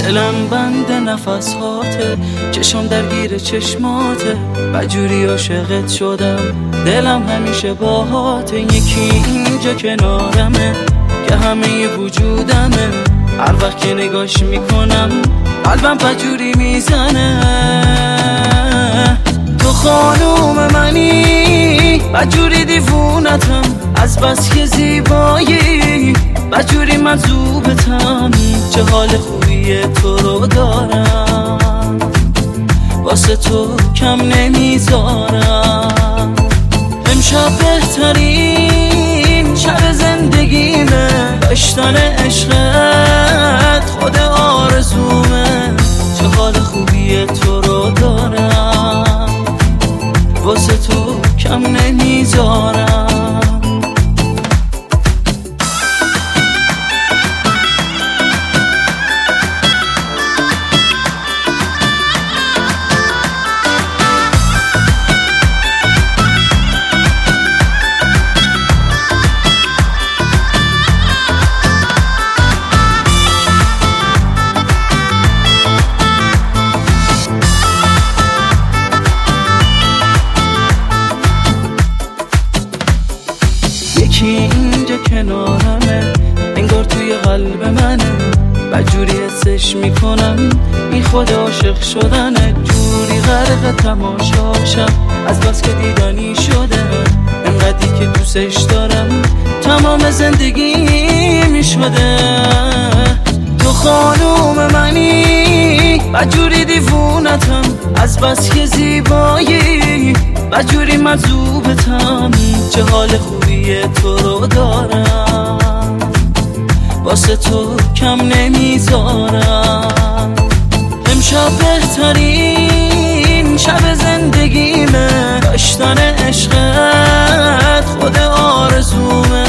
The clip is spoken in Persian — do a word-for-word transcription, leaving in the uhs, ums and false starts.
دلم بند نفسهاته، چشم درگیر چشماته، بجوری عاشقت شدم، دلم همیشه باهاته. یکی اینجا کنارمه که همه وجودمه، هر وقت که نگاش میکنم قلبم بجوری میزنه. تو خانوم منی، بجوری دیوونتم، از بس که زیبایی بجوری مجذوبتم. چه حال خوبیه تو رو دارم، واسه تو کم نمیذارم. امشب بهترین شب زندگیمه، داشتن عشقت خود آرزومه. چه حال خوبیه تو رو دارم، واسه تو کم نمیذارم. یکی اینجا کنارمه، انگار توی قلب منه، بجوری حسش میکنم بی خود عاشق شدنه. جوری غرق تماشاشم، از بس که دیدنی شده، انقدری که دوستش دارم تمام زندگی میشده. تو خانوم منی، بجوری دیوونتم، از بس که زیبایی بجوری مجذوبتم. چه حال خوبیه تو رو دارم، واسه تو کم نمیذارم. امشب بهترین شب زندگیمه، داشتن عشقت خود آرزومه.